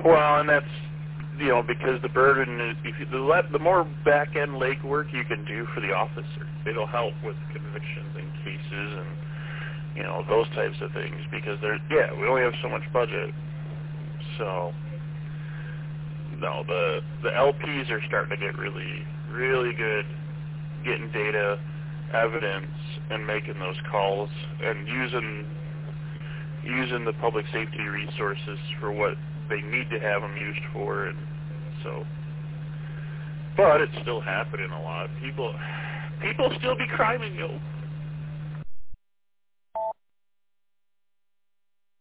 Well, and that's, because the burden is, if you, the more back-end legwork you can do for the officer, it'll help with convictions and cases and, those types of things, because we only have so much budget. So, no, the LPs are starting to get really, really good getting data, evidence, and making those calls, and using the public safety resources for what they need to have them used for, and so. But it's still happening a lot. People still be criming,